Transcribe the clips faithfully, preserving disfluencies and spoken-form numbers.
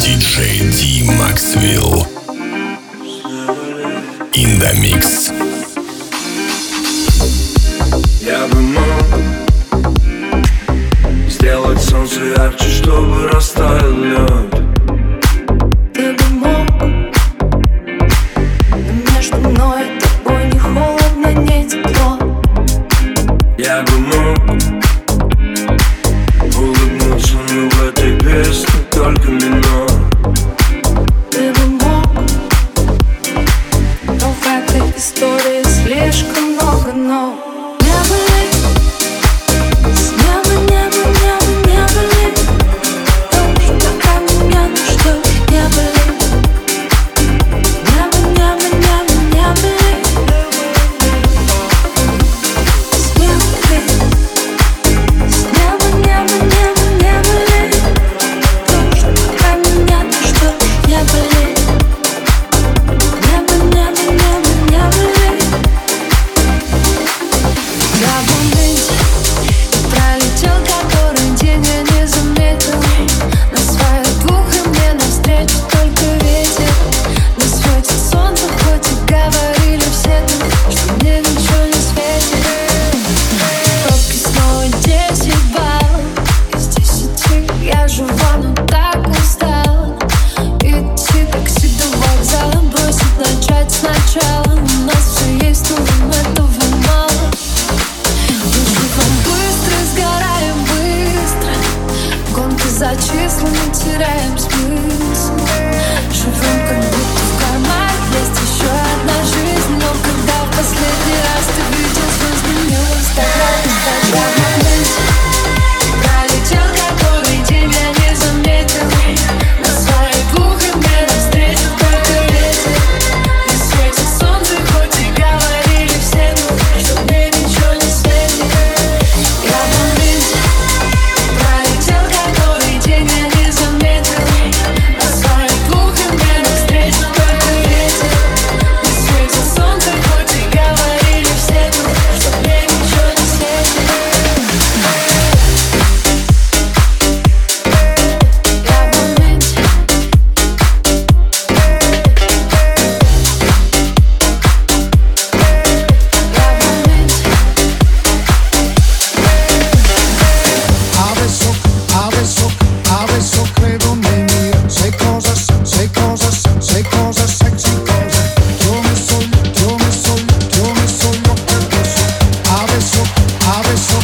диджей Ди Максвелл. In the mix. Я бы мог сделать солнце ярче, чтобы растаял лед. Ты бы мог, но между мной и тобой не холодно, не тепло. Я бы мог улыбнуться, но в этой песне только минор. Ты бы мог, но в этой истории слишком много но. Небо ли, с неба, небо, небо, небо ли, дождь пока меня не ждешь, небо ли, небо, небо, небо, небо ли, с неба ли, с неба, небо, небо, небо ли, дождь пока меня не ждешь, небо ли, небо, небо, небо, небо ли. Я в моменте пролетел, который день я не заметил. На своих двух и мне навстречу только ветер. Не светит солнце, хоть и говорили все тут, что мне ничего не светит. Пробки снова десять баллов из десяти. Я жива, но так устала. Идти такси до вокзала, бросить, начать сначала. У нас все есть, но нам этого мало. Живем быстро, сгораем быстро. Гонки за числами, теряем смысл. Живем как будто в кармане есть еще одна жизнь. Но когда в последний раз ты видел звезды, не Инстаграм, Инстаграм. Пролетел, который день я не заметил. На своих двух и мне навстречу только ветер. Не светит солнце, хоть и говорили все, что мне ничего не светит. Я в моменте пролетел, который день я не заметил. На своих двух и мне навстречу только ветер. Не светит солнце, хоть и говорили все, что мне ничего не светит. Я в моменте. Adesso, adesso, adesso credo nei miei. Sei cosa, sei cosa, sei cosa, sexy cosa. Ti ho messo, ti ho messo, ti ho messo gli occhi addosso. Adesso, adesso.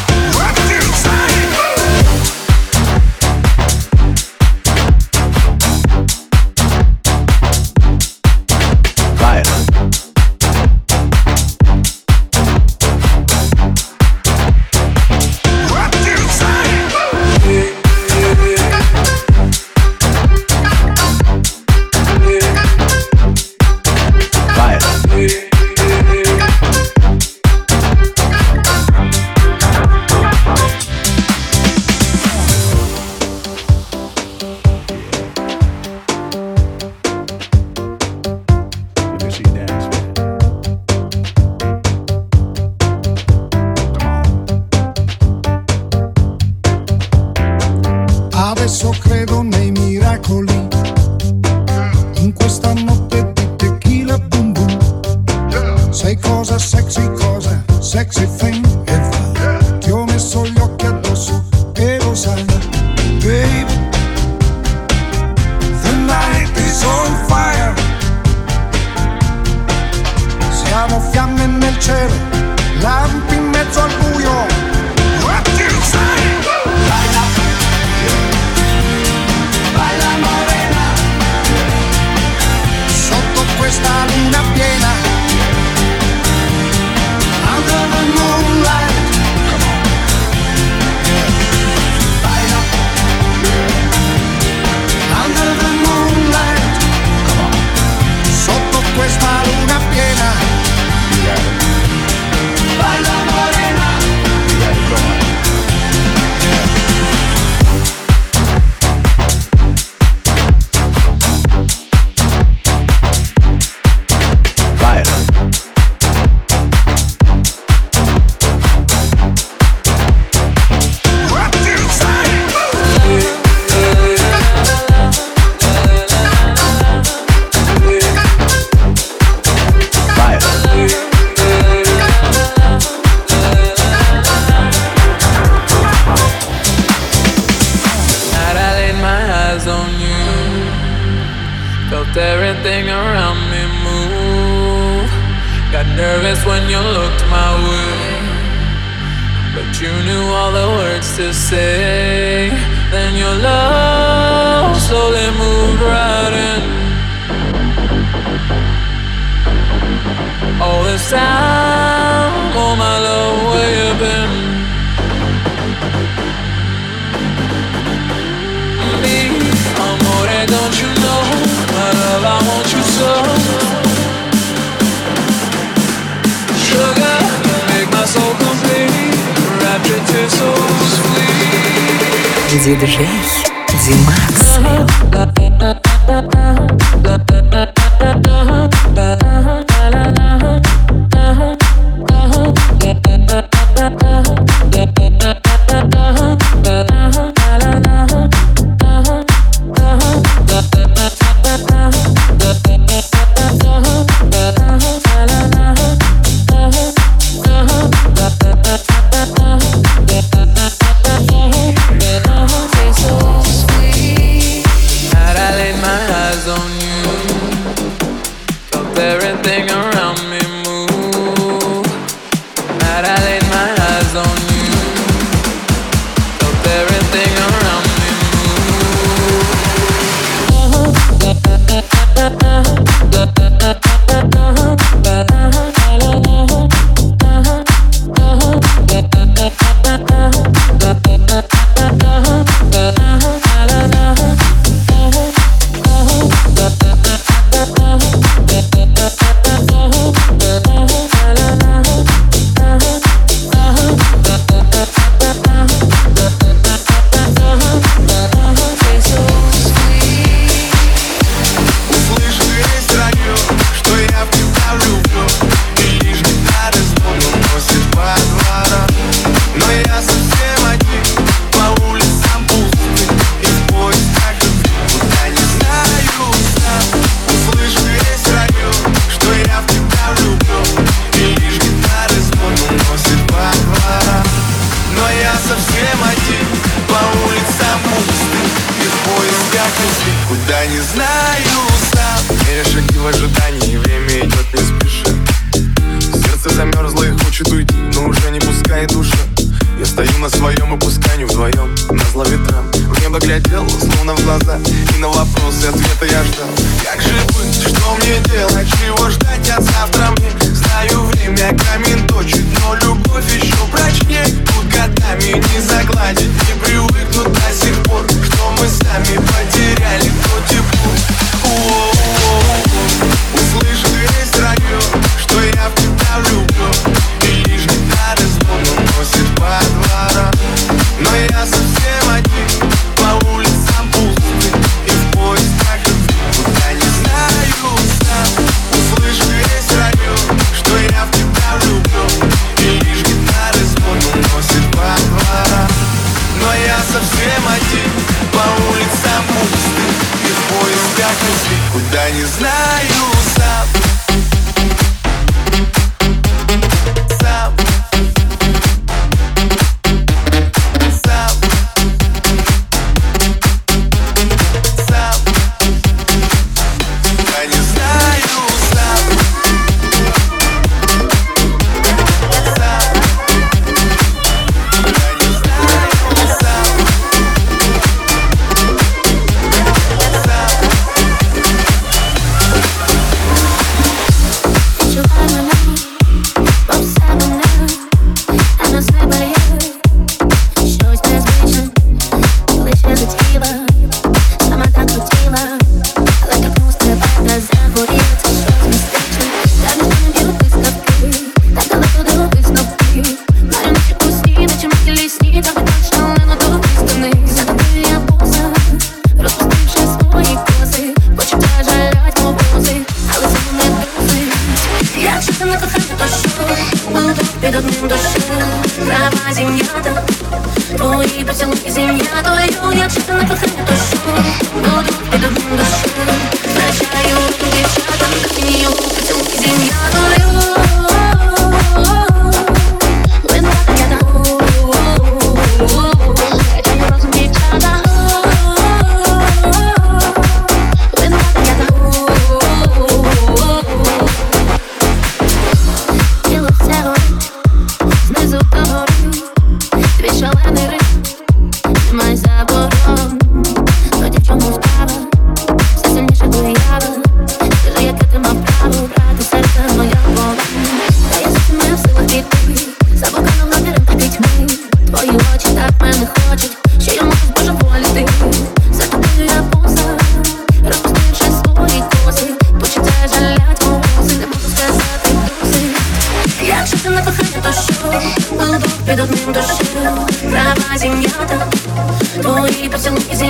Adesso credo nei miracoli. In questa notte di tequila boom boom. Sei cosa, sexy cosa, sexy thing. E va. Ti ho messo gli occhi addosso e lo sai, baby. The night is on fire. Siamo fiamme nel cielo, lampi in mezzo al buio. What do you say? Baila, baila morena, sotto questa luna piena. Under the moonlight, come on. Baila eyes on you. Felt everything around me move. Got nervous when you looked my way, but you knew all the words to say. Then your love slowly moved right in. All this time, oh my love, where you been? Me, amore, don't you know? My love, I want you so. Sugar, you make my soul complete. Rapture to so sweet. Диджей Максвелл.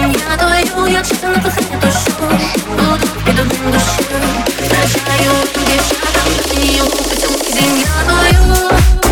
insegnato io ci sono costretto su tutto vedo in duce lasciaio tu che c'è io che sono insegnato io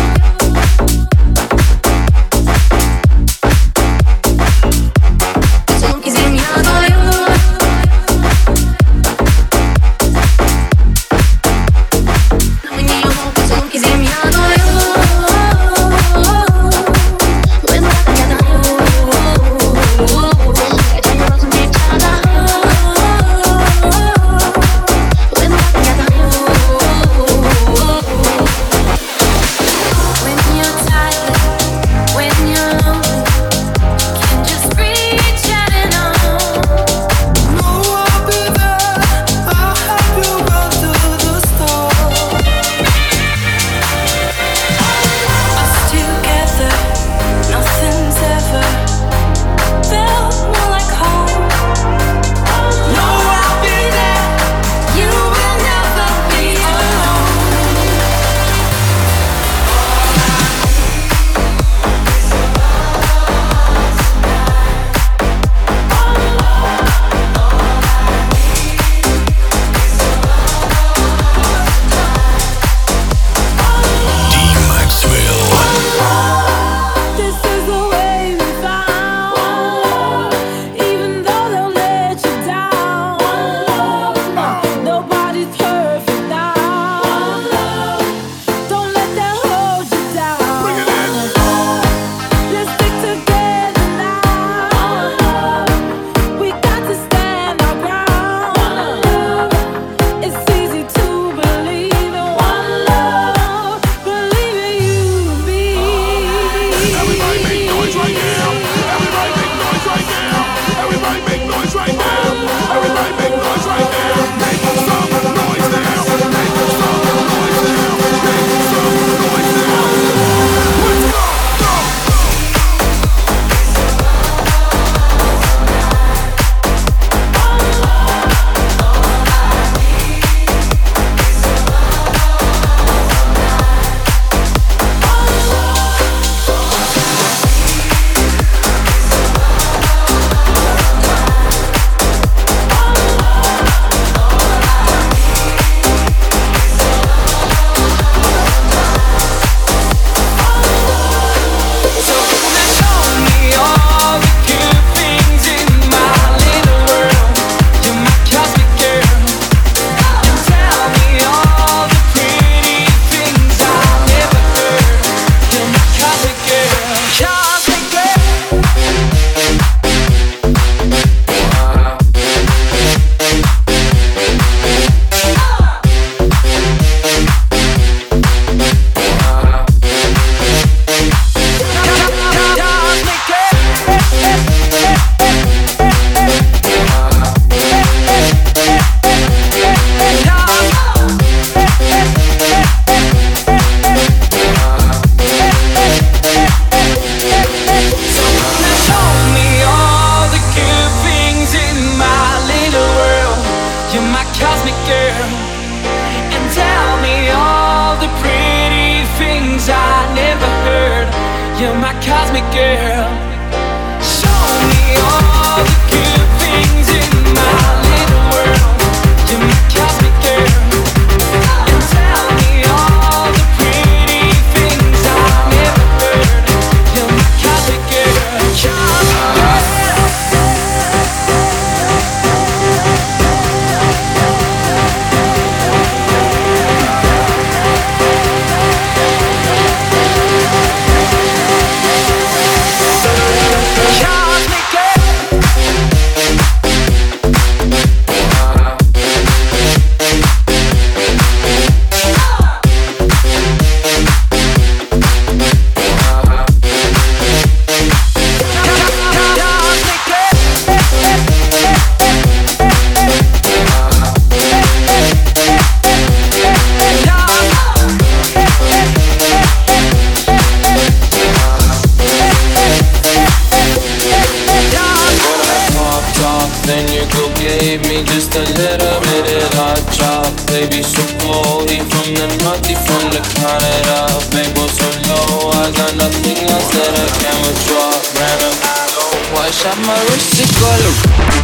baby, so cold. He from the north, he from the Canada. Baby, so low, I got nothing else that I can withdraw. Ran up, why Watch out my wrist, it go look.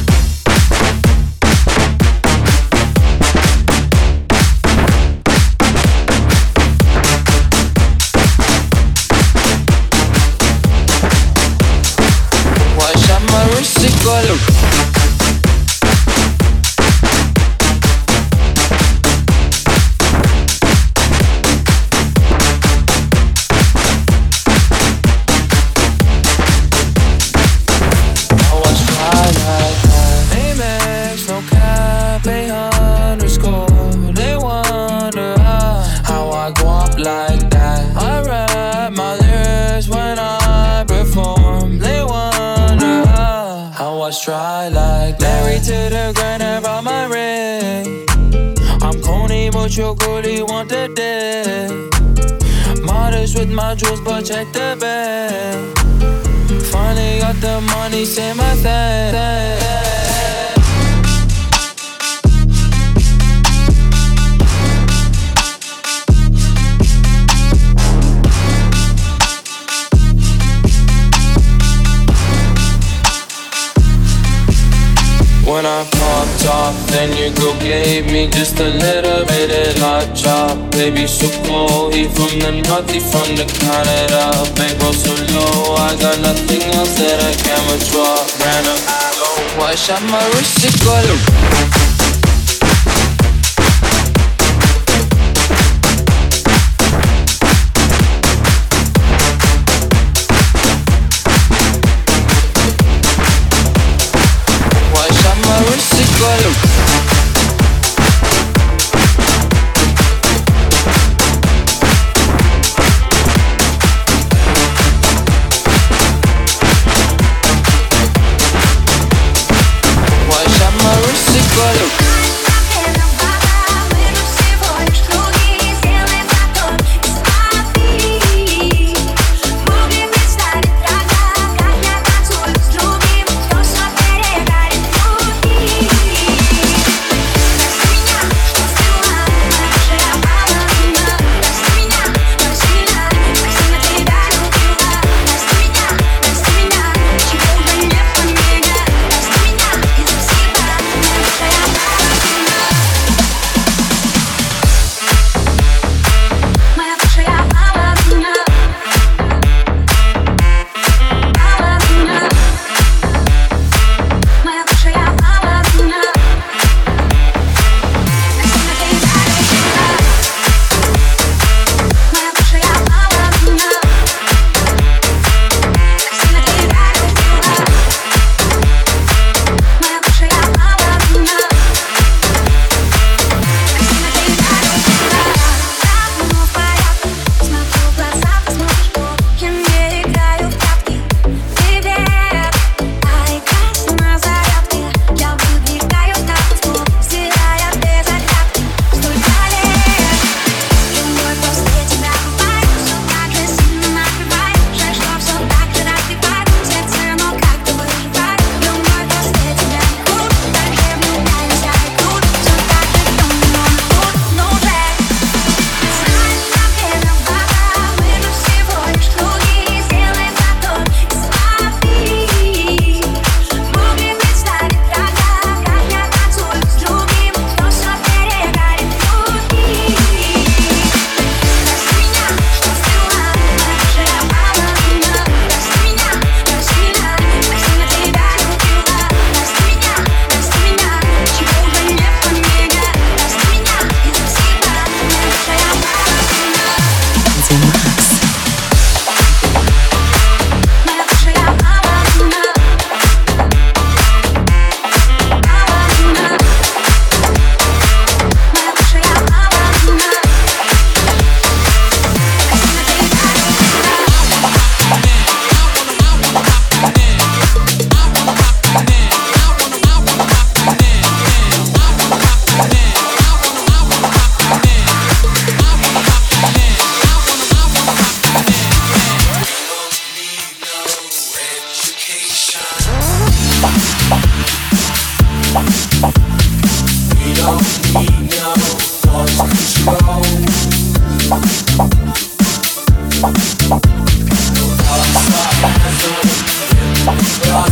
Try like married to the grind and brought my ring. I'm corny but you're good, you want the dick. Modest with my jewels but check the bag. Finally got the money, say my thing. When I popped off, then your girl gave me just a little bit of hot chop. Baby, so cold, he from the north, he from the Canada. Bankroll so low, I got nothing else that I can withdraw. Ran up, low, watch out my wrist, it go low. Outside,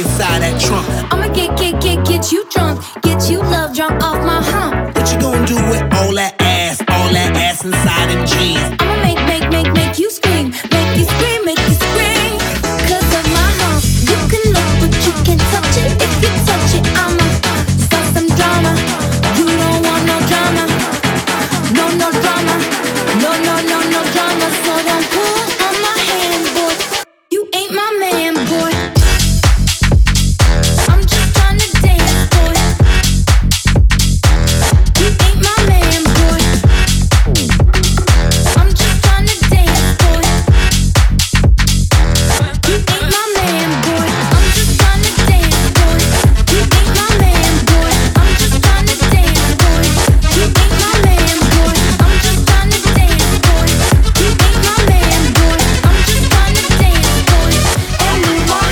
inside that trunk. I'ma get, get, get, get you drunk, get you love drunk off my hump. What you gonna do with all that ass, all that ass inside them jeans? I'ma make, make, make, make you scream, make you scream, make you scream. Cause of my hump, you can look but you can't touch it. If you touch it, I'ma start some drama. You don't want no drama, no, no drama, no, no, no, no drama. So don't pull on my hand, boy. You ain't my man, boy. I'm just trying to dance, boy. You ain't my man, boy. I'm just trying to dance, boy. You ain't my man, boy. I'm just trying to dance, boy. You ain't my man, boy. I'm just trying to dance, boy. You ain't my man, boy. I'm just trying to dance, boy. You ain't my man, boy. I'm just trying to dance, boy. And move on.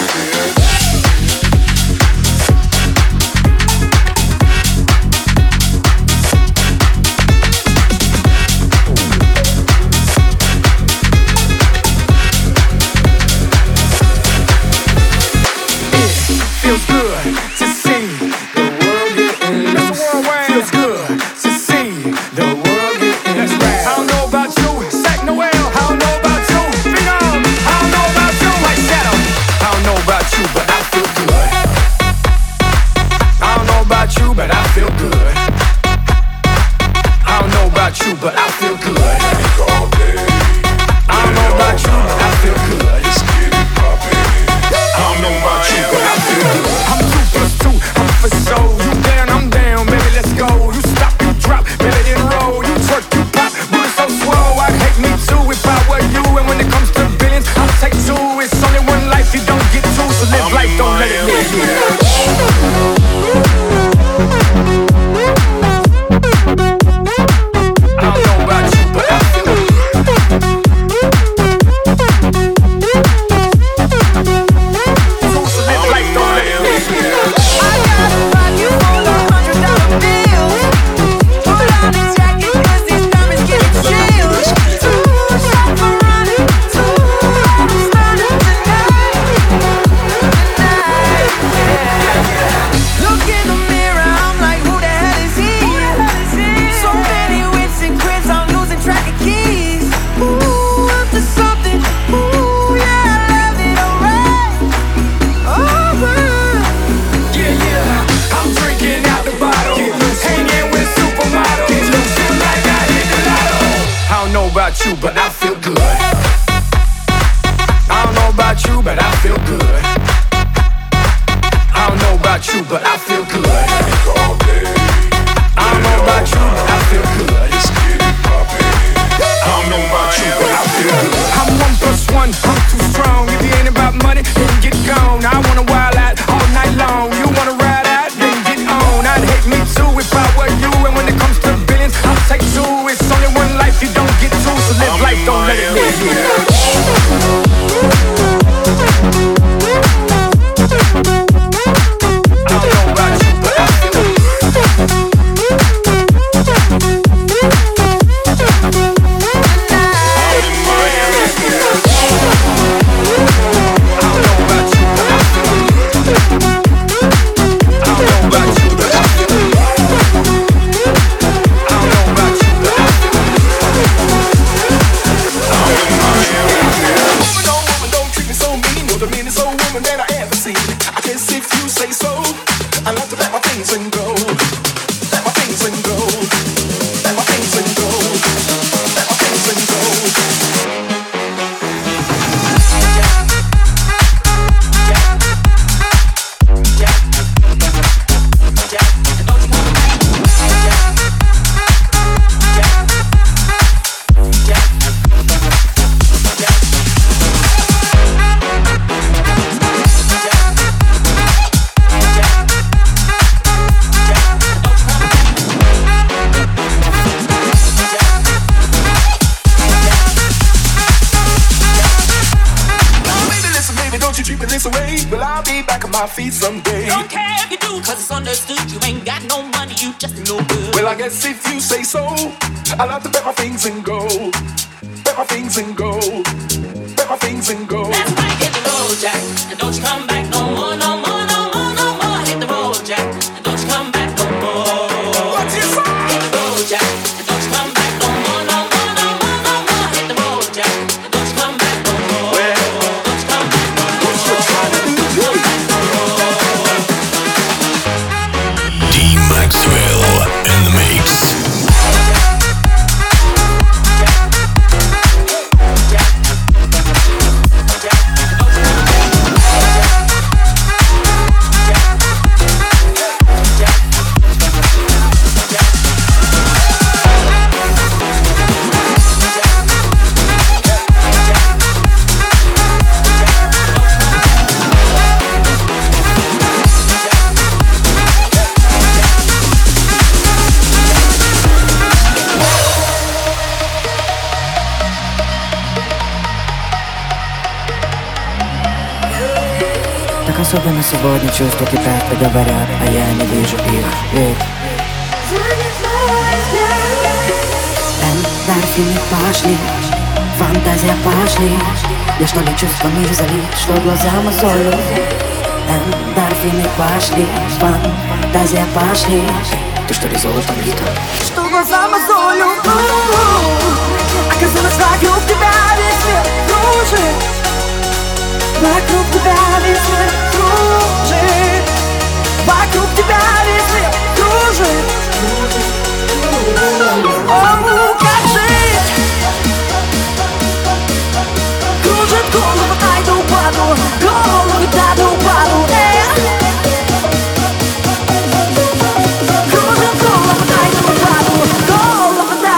Feels good to see the world getting loose. Feels good to see the world getting loose. I don't know about you, Sack Noel. I don't know about you, Phenom. I don't know about you, White Shadow. I don't know about you, but I feel good. I don't know about you, but I feel good. I don't know about you, but I feel good. I don't know about you, but I feel good. I don't know about you, but I feel good. I'm two plus two, I'm for show. You down, I'm down, baby, let's go. You stop, you drop, baby, then roll. You twerk, you pop, move so slow. I'd hate me too if I were you. And when it comes to billions, I'll take two. It's only one life, you don't get two. So live life, don't let it live you. I don't know about you, but I feel good. So live life, don't let it live you. I gotta rock you for the hundred dollar bills. Pull out a jacket 'cause these diamonds give it chills. Too short for running, too hard to start it tonight. Tonight, yeah. Look in the mirror, I'm like, who the hell is he? So many whips and cribs, I'm losing track of keys. Ooh, up to something. Ooh, yeah, I love it, alright. Alright. Yeah, yeah, I'm drinking out the bottle, hanging with supermodels. Feel like I hit the lotto. I don't know about you, but I feel good. I don't know about you, but I feel good. I don't know about you, but I feel good. I don't know about you, but I feel good. I don't know about you, but I feel good. I'm one plus one, I'm too strong. If you ain't about money, then get gone. I wanna wild out all night long. You wanna ride out, then get on. I'd hate me too if I were you. And when it comes to billions, I'll take two. It's only one life, you don't get two. So live life, don't let it live you. I don't know about you, but I feel good. My feet someday. Don't care if you do, cause it's understood. You ain't got no money, you just no good. Well, I guess if you say so, I'll have to bet my things and go. Bet my things and go. Bet my things and go. That's right, hit the road, Jack. And don't you come back no more, no Особенно сегодня чувства кипят и говорят, а я не вижу их. Ведь эндорфины пошли, фантазия пошли. Я что ли чувствами залит, что глаза мозолю. Эндорфины пошли, фантазия пошли. Ты что ли золотом лита? Что глаза мозолю. Оказалось, вокруг тебя весь мир кружит. Вокруг тебя весь мир кружит. Вокруг тебя весь мир кружит. О, как жить? Кружит голову, ай да упаду. Голову, да да упаду. Кружит голову, ай да упаду. Голову, да.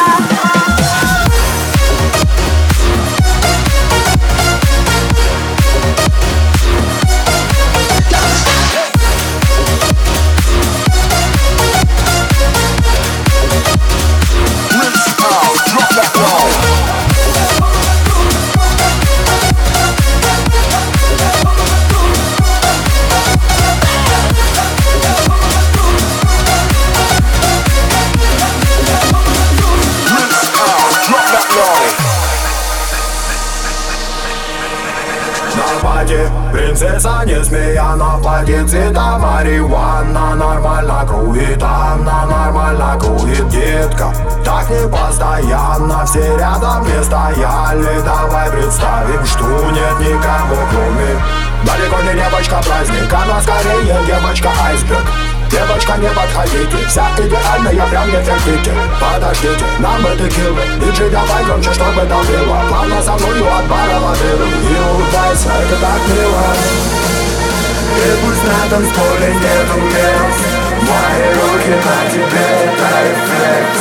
Принцесса не змея на платье цвета марихуана. Нормально круит она, нормально круит детка. Так не постоянно, все рядом не стояли. Давай представим, что нет никого кроме. Далеко не девочка праздник, она скорее девочка айсберг. Девочка, не подходите, вся идеальная, прям не терпите. Подождите, нам бы текилы. Диджей, давай громче, чтобы давило. Плавно со мною от бара лавиру. И улыбайся, это так мило. И пусть на танцполе нету мест. Мои руки на тебе, это рефлекс.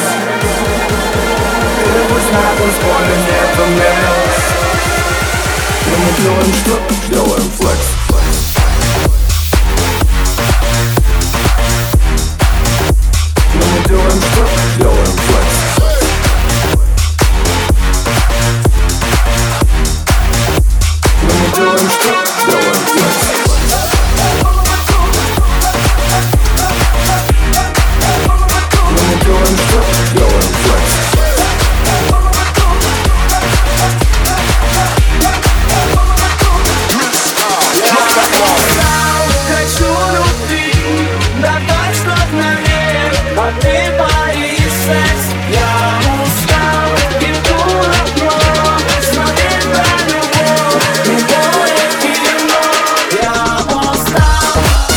И пусть на танцполе нету мест. Но мы делаем что? Делаем флекс. Делаем что? Делаем флекс. Но мы делаем что? Делаем флекс. Но мы делаем что? Делаем флекс. Хочу любви, давай что наверх. А ты боишь секс, я устал. Иду на дно, смотри на любовь. Любое кино, я устал.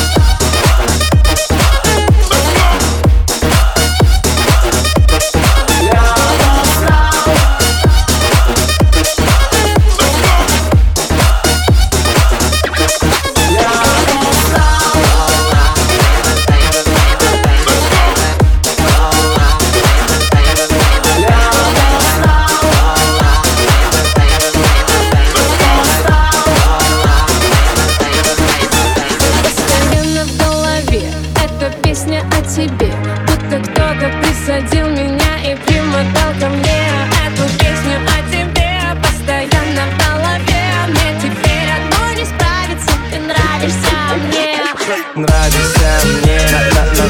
Я устал. Тебе, будто кто-то присадил меня и примотал ко мне эту песню о тебе постоянно в голове. Мне теперь одной не справиться, ты нравишься мне. Нравишься мне,